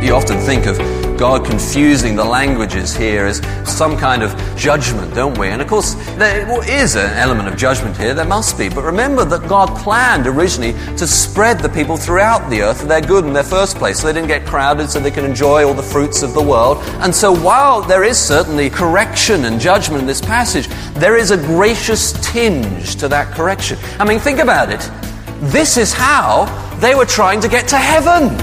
You often think of God confusing the languages here as some kind of judgment, don't we? And of course, there is an element of judgment here, there must be. But remember that God planned originally to spread the people throughout the earth for their good in their first place, so they didn't get crowded, so they can enjoy all the fruits of the world. And so while there is certainly correction and judgment in this passage, there is a gracious tinge to that correction. I mean, think about it. This is how they were trying to get to heaven.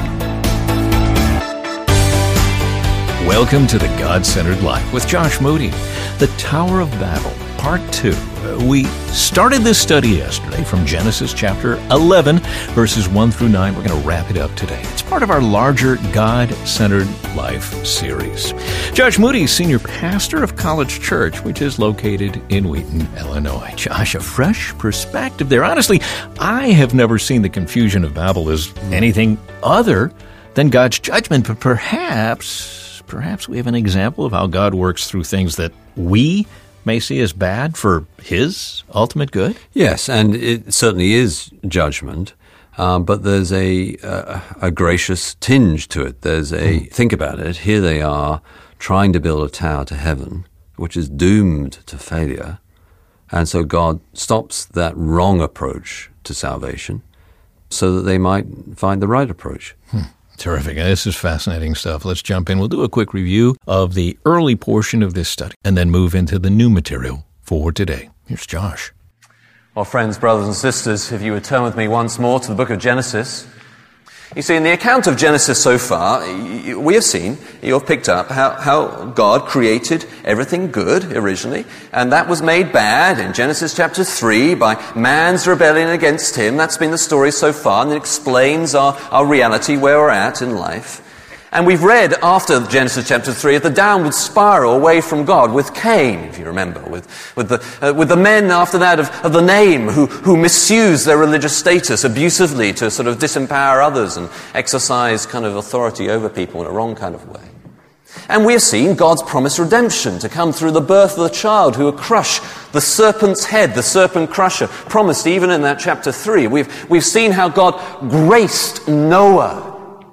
Welcome to the God-Centered Life with Josh Moody, the Tower of Babel, Part 2. We started this study yesterday from Genesis chapter 11, verses 1 through 9. We're going to wrap it up today. It's part of our larger God-Centered Life series. Josh Moody, senior pastor of College Church, which is located in Wheaton, Illinois. Josh, a fresh perspective there. Honestly, I have never seen the confusion of Babel as anything other than God's judgment, but perhaps we have an example of how God works through things that we may see as bad for His ultimate good? Yes, and it certainly is judgment, but there's a gracious tinge to it. There's think about it, here they are trying to build a tower to heaven, which is doomed to failure, and so God stops that wrong approach to salvation so that they might find the right approach. Terrific. This is fascinating stuff. Let's jump in. We'll do a quick review of the early portion of this study and then move into the new material for today. Here's Josh. Well, friends, brothers and sisters, if you would turn with me once more to the book of Genesis. You see, in the account of Genesis so far, we have seen, you have picked up how God created everything good originally, and that was made bad in Genesis chapter 3 by man's rebellion against Him. That's been the story so far, and it explains our reality, where we're at in life. And we've read after Genesis chapter 3 of the downward spiral away from God with Cain, if you remember, with the men after that of the name who misuse their religious status abusively to sort of disempower others and exercise kind of authority over people in a wrong kind of way. And we have seen God's promised redemption to come through the birth of the child who will crush the serpent's head, the serpent crusher, promised even in that chapter 3. We've seen how God graced Noah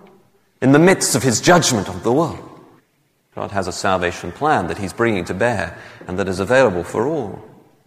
in the midst of His judgment of the world. God has a salvation plan that He's bringing to bear and that is available for all.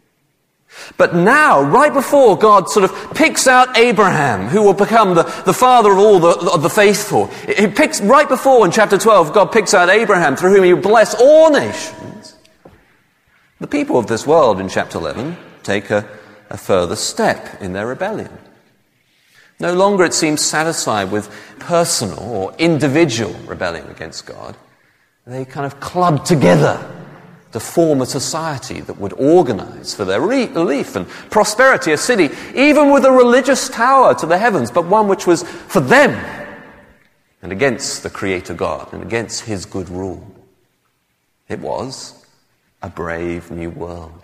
But now, right before God sort of picks out Abraham, who will become the father of all the faithful, He picks, right before in chapter 12, God picks out Abraham through whom He will bless all nations. The people of this world in chapter 11 take a further step in their rebellion. No longer, it seems, satisfied with personal or individual rebellion against God. They kind of club together to form a society that would organize for their relief and prosperity, a city, even with a religious tower to the heavens, but one which was for them and against the Creator God and against His good rule. It was a brave new world.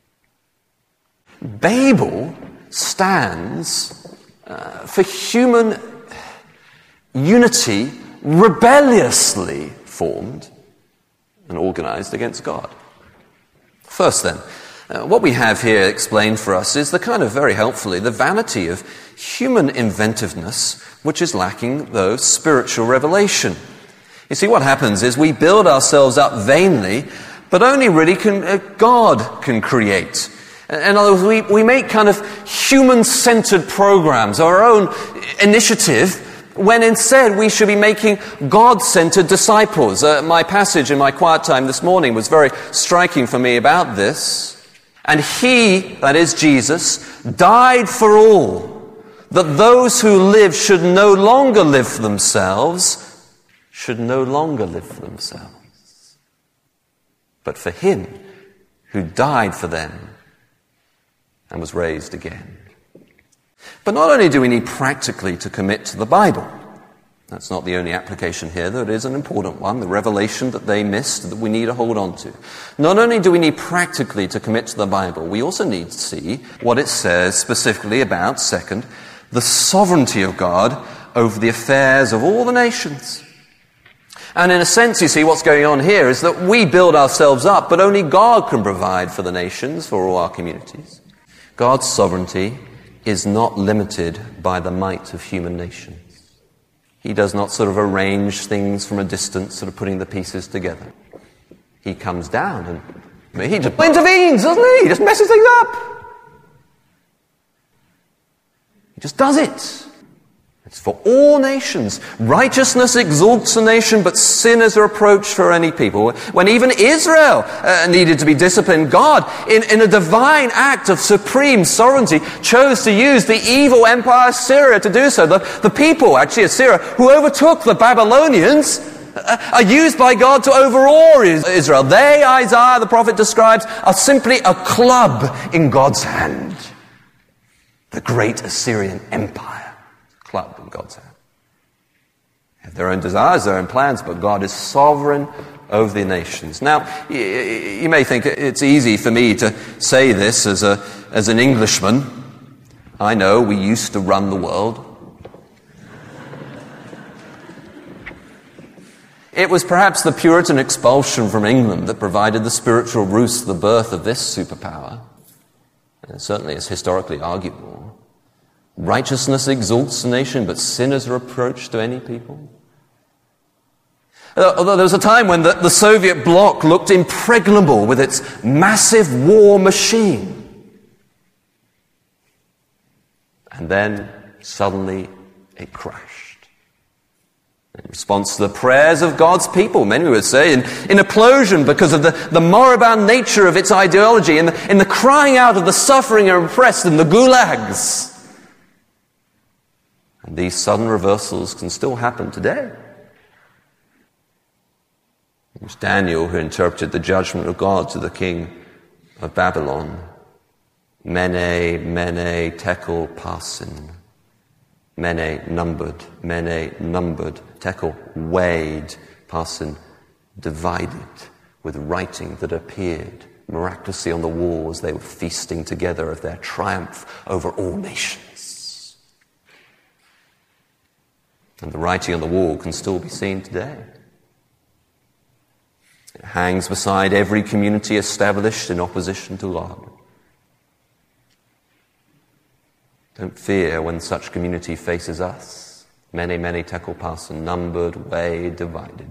Babel stands for human unity rebelliously formed and organized against God. First then, what we have here explained for us is the kind of, very helpfully, the vanity of human inventiveness, which is lacking, though, spiritual revelation. You see, what happens is we build ourselves up vainly, but only really God can create. In other words, we make kind of human-centered programs, our own initiative, when instead we should be making God-centered disciples. My passage in my quiet time this morning was very striking for me about this. And He, that is Jesus, died for all, that those who live should no longer live for themselves, but for Him who died for them and was raised again. But not only do we need practically to commit to the Bible, that's not the only application here, though it is an important one, the revelation that they missed that we need to hold on to. Not only do we need practically to commit to the Bible, we also need to see what it says specifically about, second, the sovereignty of God over the affairs of all the nations. And in a sense, you see, what's going on here is that we build ourselves up, but only God can provide for the nations, for all our communities. God's sovereignty is not limited by the might of human nations. He does not sort of arrange things from a distance, sort of putting the pieces together. He comes down and he just intervenes, doesn't he? He just messes things up. He just does it. It's for all nations. Righteousness exalts a nation, but sin is a reproach for any people. When even Israel needed to be disciplined, God, in a divine act of supreme sovereignty, chose to use the evil empire Assyria to do so. The people, actually Assyria, who overtook the Babylonians, are used by God to overawe Israel. They, Isaiah the prophet describes, are simply a club in God's hand. The great Assyrian empire. Club in God's hand. They have their own desires, their own plans, but God is sovereign over the nations. Now, you may think it's easy for me to say this as an Englishman. I know we used to run the world. It was perhaps the Puritan expulsion from England that provided the spiritual roots of the birth of this superpower. And certainly it's historically arguable. Righteousness exalts a nation, but sin is a reproach to any people. Although there was a time when the Soviet bloc looked impregnable with its massive war machine. And then, suddenly, it crashed. In response to the prayers of God's people, many would say, in implosion because of the moribund nature of its ideology, in the crying out of the suffering and oppressed in the gulags. And these sudden reversals can still happen today. It was Daniel who interpreted the judgment of God to the king of Babylon. Mene, mene, tekel, parsin. Mene, numbered, tekel, weighed, parsin, divided, with writing that appeared miraculously on the wall as they were feasting together of their triumph over all nations. And the writing on the wall can still be seen today. It hangs beside every community established in opposition to God. Don't fear when such community faces us. Mene, tekel, parsin, numbered, weighed, divided.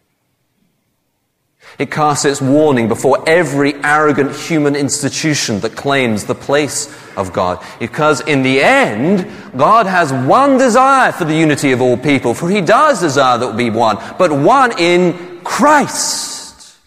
It casts its warning before every arrogant human institution that claims the place of God. Because in the end, God has one desire for the unity of all people, for he does desire that there be one, but one in Christ.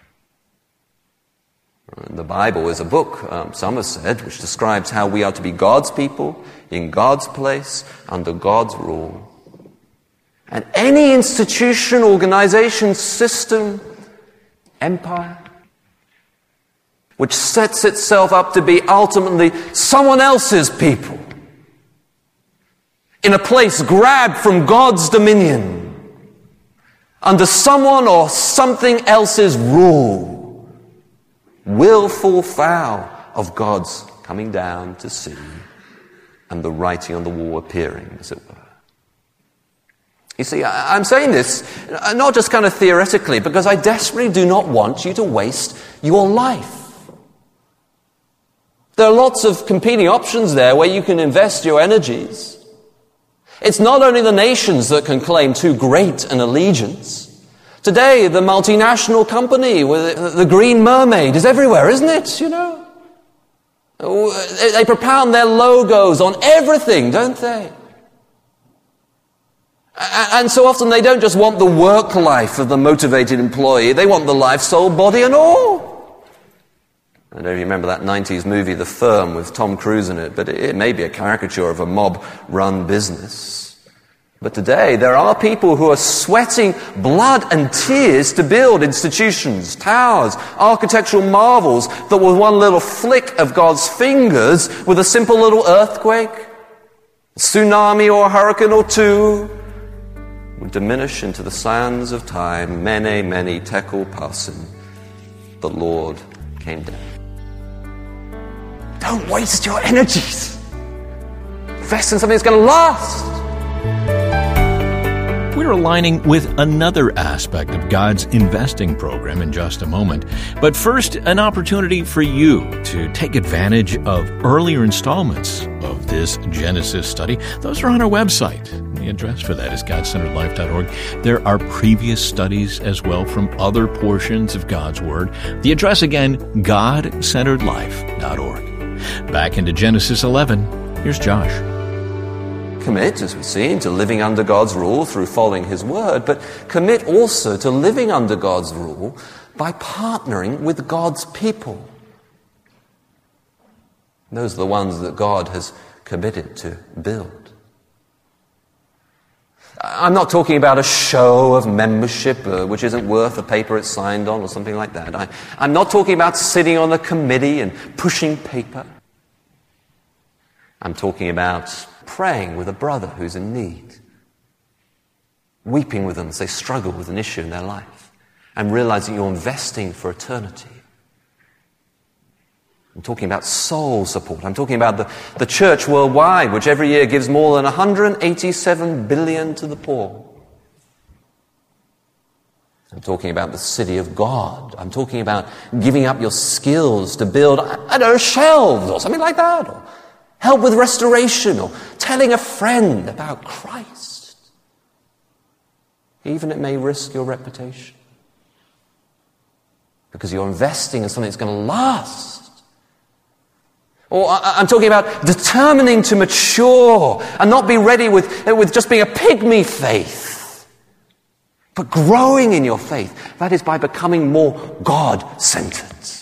The Bible is a book, some have said, which describes how we are to be God's people, in God's place, under God's rule. And any institution, organization, system, empire, which sets itself up to be ultimately someone else's people, in a place grabbed from God's dominion, under someone or something else's rule, will fall foul of God's coming down to see and the writing on the wall appearing, as it were. You see, I'm saying this not just kind of theoretically, because I desperately do not want you to waste your life. There are lots of competing options there where you can invest your energies. It's not only the nations that can claim too great an allegiance. Today, the multinational company with the Green Mermaid is everywhere, isn't it? You know, they propound their logos on everything, don't they? And so often they don't just want the work life of the motivated employee, they want the life, soul, body and all. I don't know if you remember that 90s movie, The Firm, with Tom Cruise in it, but it may be a caricature of a mob-run business. But today there are people who are sweating blood and tears to build institutions, towers, architectural marvels that with one little flick of God's fingers, with a simple little earthquake, tsunami or a hurricane or two, would diminish into the sands of time. Mene, tekel, parsin. The Lord came down. Don't waste your energies. Invest in something that's going to last. We're aligning with another aspect of God's investing program in just a moment. But first, an opportunity for you to take advantage of earlier installments of this Genesis study. Those are on our website. The address for that is godcenteredlife.org. There are previous studies as well from other portions of God's Word. The address again, godcenteredlife.org. Back into Genesis 11, here's Josh. Commit, as we've seen, to living under God's rule through following His Word, but commit also to living under God's rule by partnering with God's people. Those are the ones that God has committed to build. I'm not talking about a show of membership which isn't worth the paper it's signed on or something like that. I'm not talking about sitting on a committee and pushing paper. I'm talking about praying with a brother who's in need, weeping with them as they struggle with an issue in their life, and realizing you're investing for eternity. I'm talking about soul support. I'm talking about the church worldwide, which every year gives more than 187 billion to the poor. I'm talking about the city of God. I'm talking about giving up your skills to build, I don't know, shelves or something like that, or help with restoration, or telling a friend about Christ. Even it may risk your reputation, because you're investing in something that's going to last. Or I'm talking about determining to mature and not be ready with just being a pygmy faith, but growing in your faith. That is by becoming more God-centered.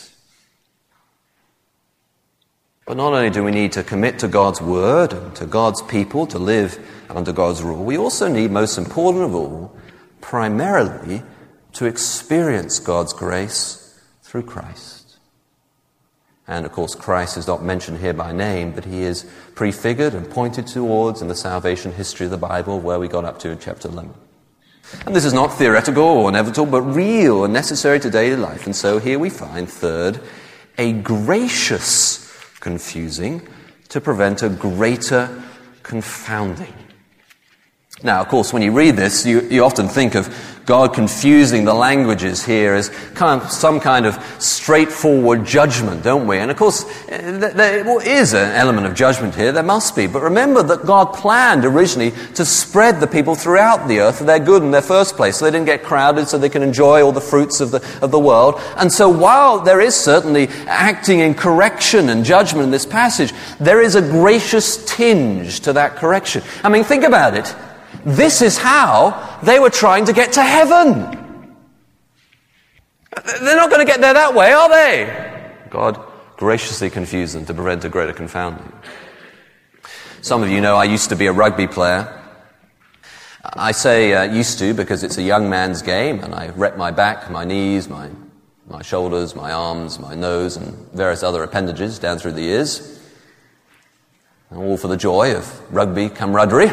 But not only do we need to commit to God's Word and to God's people to live under God's rule, we also need, most important of all, primarily to experience God's grace through Christ. And of course, Christ is not mentioned here by name, but He is prefigured and pointed towards in the salvation history of the Bible, where we got up to in chapter 11. And this is not theoretical or inevitable, but real and necessary to daily life. And so here we find, third, a gracious confusing to prevent a greater confounding. Now, of course, when you read this, you often think of God confusing the languages here as some kind of straightforward judgment, don't we? And of course, there is an element of judgment here, there must be. But remember that God planned originally to spread the people throughout the earth for their good in their first place, so they didn't get crowded, so they can enjoy all the fruits of the world. And so while there is certainly acting in correction and judgment in this passage, there is a gracious tinge to that correction. I mean, think about it. This is how they were trying to get to heaven. They're not going to get there that way, are they? God graciously confused them to prevent a greater confounding. Some of you know I used to be a rugby player. I say used to because it's a young man's game, and I rep my back, my knees, my shoulders, my arms, my nose, and various other appendages down through the years. All for the joy of rugby camaraderie.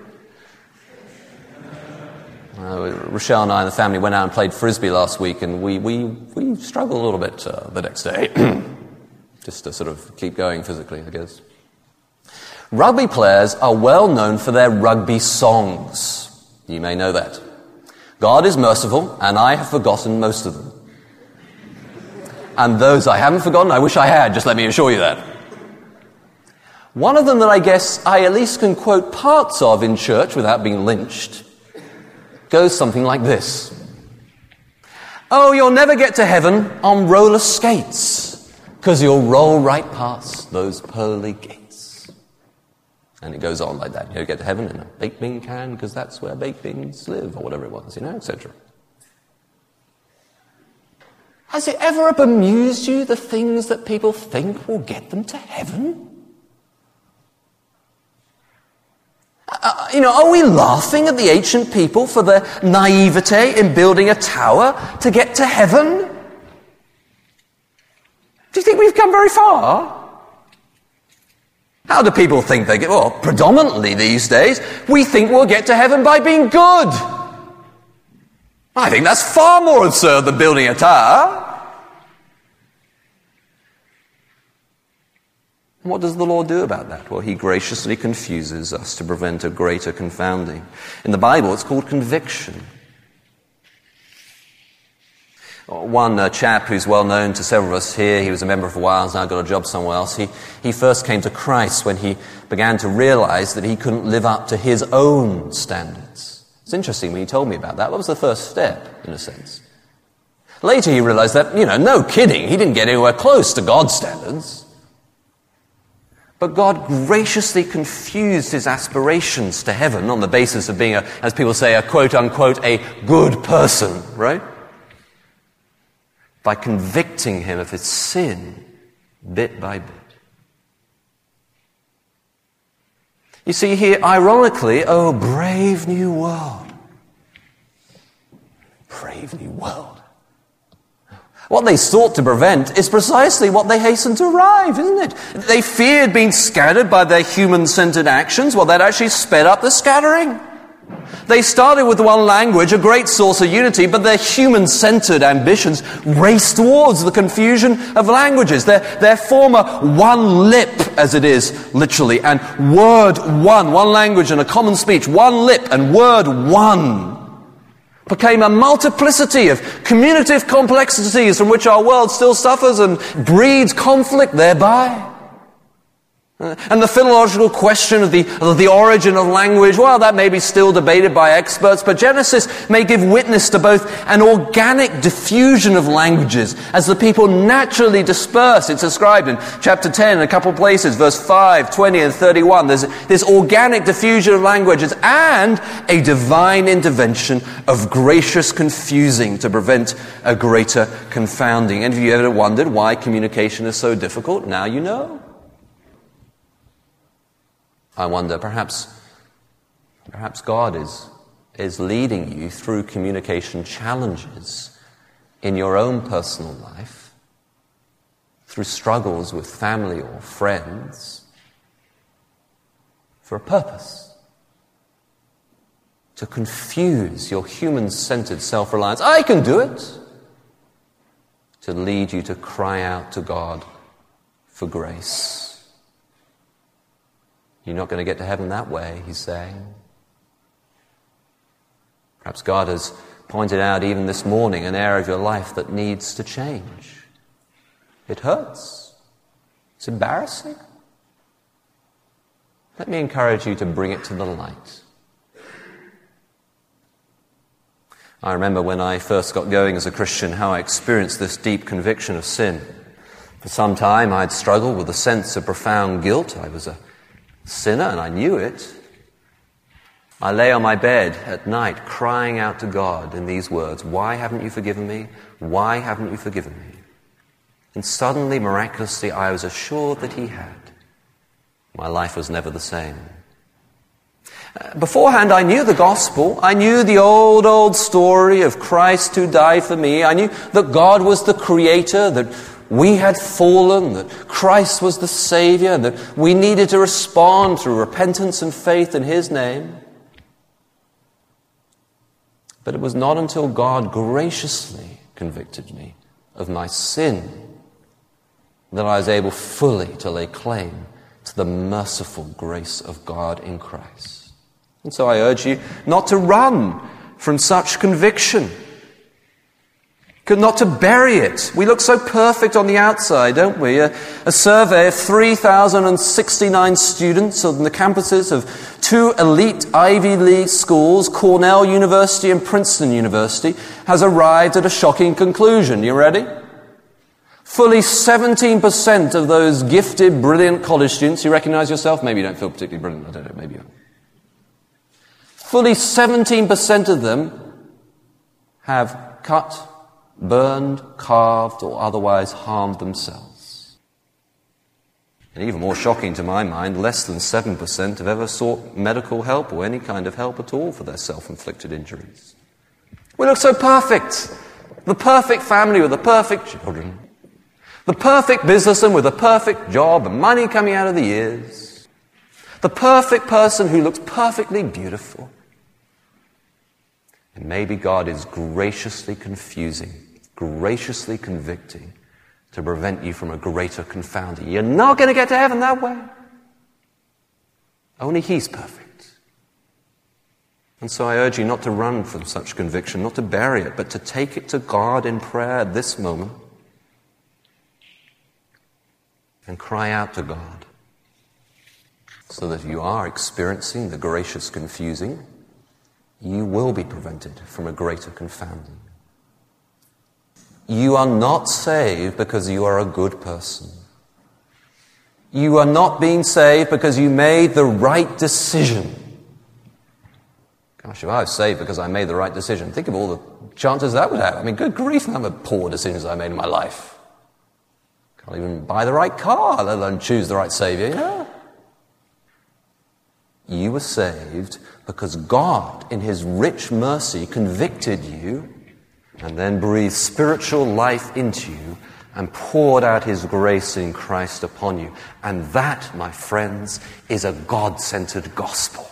Rochelle and I and the family went out and played frisbee last week, and we struggled a little bit the next day, just to sort of keep going physically, I guess. Rugby players are well known for their rugby songs. You may know that. God is merciful, and I have forgotten most of them. And those I haven't forgotten, I wish I had, just let me assure you that. One of them that I guess I at least can quote parts of in church without being lynched goes something like this. Oh, you'll never get to heaven on roller skates, 'cause you'll roll right past those pearly gates. And it goes on like that. You'll get to heaven in a baked bean can, because that's where baked beans live, or whatever it was, etc. Has it ever bemused you, the things that people think will get them to heaven? Are we laughing at the ancient people for their naivete in building a tower to get to heaven? Do you think we've come very far? How do people think they get? Well, predominantly these days, we think we'll get to heaven by being good. I think that's far more absurd than building a tower. What does the Lord do about that? Well, He graciously confuses us to prevent a greater confounding. In the Bible, it's called conviction. One chap who's well known to several of us here, he was a member for a while, has now got a job somewhere else. He first came to Christ when he began to realize that he couldn't live up to his own standards. It's interesting when he told me about that. That was the first step, in a sense. Later he realized that, no kidding, he didn't get anywhere close to God's standards. But God graciously confused his aspirations to heaven on the basis of being, as people say, a quote-unquote, a good person, right? By convicting him of his sin bit by bit. You see here, ironically, oh, brave new world. Brave new world. What they sought to prevent is precisely what they hastened to arrive, isn't it? They feared being scattered by their human-centered actions. Well, that actually sped up the scattering. They started with one language, a great source of unity, but their human-centered ambitions raced towards the confusion of languages. Their former one lip, as it is, literally, and word one language and a common speech, one lip and word one, became a multiplicity of communicative complexities from which our world still suffers and breeds conflict thereby. And the philological question of the origin of language, well, that may be still debated by experts, but Genesis may give witness to both an organic diffusion of languages as the people naturally disperse. It's described in chapter 10 in a couple of places, verse 5, 20, and 31. There's this organic diffusion of languages and a divine intervention of gracious confusing to prevent a greater confounding. And have you ever wondered why communication is so difficult? Now you know. I wonder, perhaps God is leading you through communication challenges in your own personal life, through struggles with family or friends, for a purpose. To confuse your human-centered self-reliance. I can do it. To lead you to cry out to God for grace. You're not going to get to heaven that way, he's saying. Perhaps God has pointed out even this morning an area of your life that needs to change. It hurts. It's embarrassing. Let me encourage you to bring it to the light. I remember when I first got going as a Christian, how I experienced this deep conviction of sin. For some time I'd struggled with a sense of profound guilt. I was a sinner, and I knew it. I lay on my bed at night crying out to God in these words, "Why haven't you forgiven me? Why haven't you forgiven me?" And suddenly, miraculously, I was assured that he had. My life was never the same. Beforehand, I knew the gospel. I knew the old story of Christ who died for me. I knew that God was the creator, that we had fallen, that Christ was the Savior, and that we needed to respond through repentance and faith in his name. But it was not until God graciously convicted me of my sin that I was able fully to lay claim to the merciful grace of God in Christ. And so I urge you not to run from such conviction. Not to bury it. We look so perfect on the outside, don't we? A survey of 3,069 students on the campuses of two elite Ivy League schools, Cornell University and Princeton University, has arrived at a shocking conclusion. You ready? Fully 17% of those gifted, brilliant college students, you recognize yourself? Maybe you don't feel particularly brilliant, I don't know, maybe you don't. Fully 17% of them have cut, burned, carved, or otherwise harmed themselves. And even more shocking to my mind, less than 7% have ever sought medical help or any kind of help at all for their self-inflicted injuries. We look so perfect. The perfect family with the perfect children. The perfect businessman with a perfect job and money coming out of the ears. The perfect person who looks perfectly beautiful. And maybe God is graciously confusing, graciously convicting to prevent you from a greater confounding. You're not going to get to heaven that way. Only he's perfect. And so I urge you not to run from such conviction, not to bury it, but to take it to God in prayer at this moment and cry out to God so that if you are experiencing the gracious confusing, you will be prevented from a greater confounding. You are not saved because you are a good person. You are not being saved because you made the right decision. Gosh, if I was saved because I made the right decision, think of all the chances that would have. I mean, good grief, the number of poor decisions I made in my life. Can't even buy the right car, let alone choose the right Savior, you know? You were saved because God, in His rich mercy, convicted you and then breathed spiritual life into you and poured out His grace in Christ upon you. And that, my friends, is a God-centered gospel.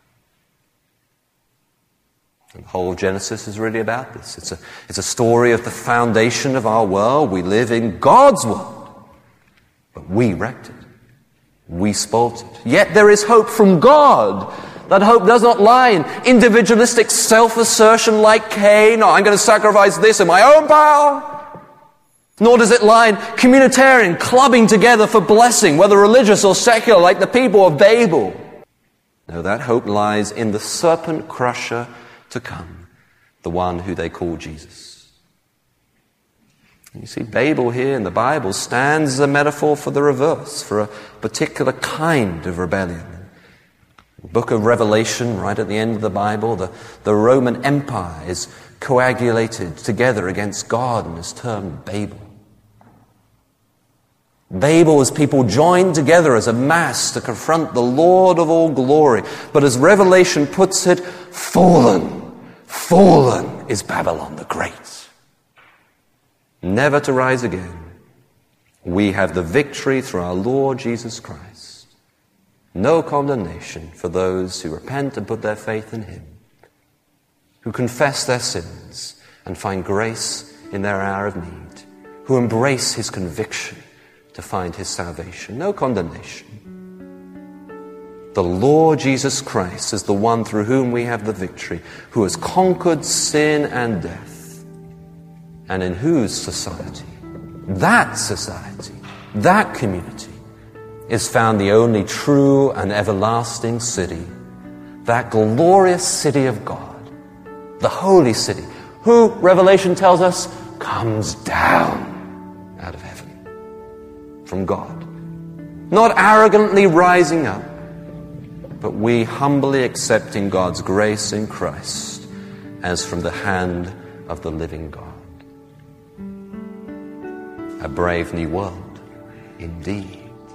And the whole of Genesis is really about this. It's a story of the foundation of our world. We live in God's world, but we wrecked it. We spoilt it. Yet there is hope from God. That hope does not lie in individualistic self-assertion like Cain, or I'm going to sacrifice this in my own power. Nor does it lie in communitarian clubbing together for blessing, whether religious or secular, like the people of Babel. No, that hope lies in the serpent crusher to come, the one who they call Jesus. You see, Babel here in the Bible stands as a metaphor for the reverse, for a particular kind of rebellion. The book of Revelation, right at the end of the Bible, the Roman Empire is coagulated together against God and is termed Babel. Babel is people joined together as a mass to confront the Lord of all glory. But as Revelation puts it, fallen is Babylon the Great. Never to rise again. We have the victory through our Lord Jesus Christ. No condemnation for those who repent and put their faith in Him, who confess their sins and find grace in their hour of need, who embrace His conviction to find His salvation. No condemnation. The Lord Jesus Christ is the one through whom we have the victory, who has conquered sin and death, and in whose society, that community, is found the only true and everlasting city, that glorious city of God, the holy city, who, Revelation tells us, comes down out of heaven from God. Not arrogantly rising up, but we humbly accepting God's grace in Christ as from the hand of the living God. A brave new world, indeed.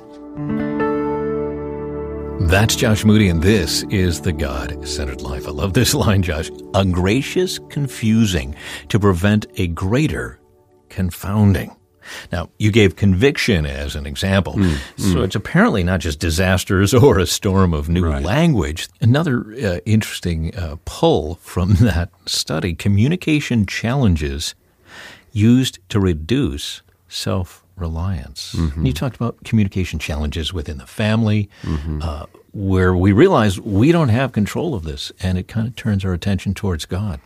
That's Josh Moody, and this is The God-Centered Life. I love this line, Josh. A gracious confusing to prevent a greater confounding. Now, you gave conviction as an example, so it's apparently not just disasters or a storm of new language. Another interesting pull from that study, communication challenges used to reduce self-reliance. You talked about communication challenges within the family, where we realize we don't have control of this, and it kind of turns our attention towards God.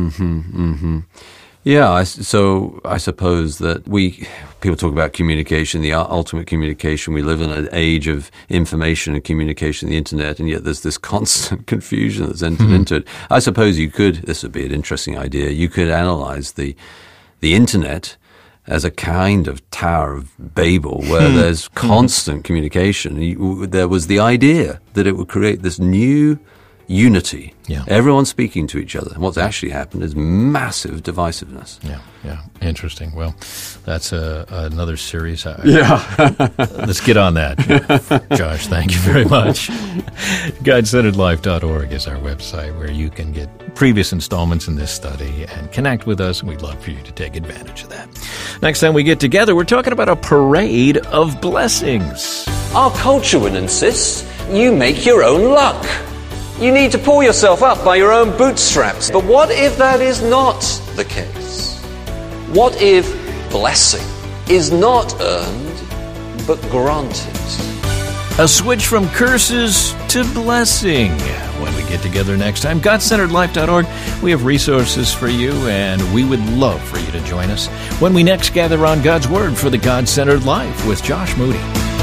Yeah, so I suppose that people talk about communication, the ultimate communication. We live in an age of information and communication, the internet, and yet there's this constant confusion that's entered into it. I suppose this would be an interesting idea, you could analyze the internet as a kind of Tower of Babel where there's constant communication. There was the idea that it would create this new unity. Yeah. Everyone speaking to each other. And what's actually happened is massive divisiveness. Yeah. Interesting. Well, that's another series. Let's get on that. Josh, thank you very much. GodCenteredLife.org is our website where you can get previous installments in this study and connect with us, and we'd love for you to take advantage of that. Next time we get together, we're talking about a parade of blessings. Our culture would insist you make your own luck. You need to pull yourself up by your own bootstraps. But what if that is not the case? What if blessing is not earned, but granted? A switch from curses to blessing. When we get together next time, GodCenteredLife.org, we have resources for you, and we would love for you to join us when we next gather on God's Word for the God-Centered Life with Josh Moody.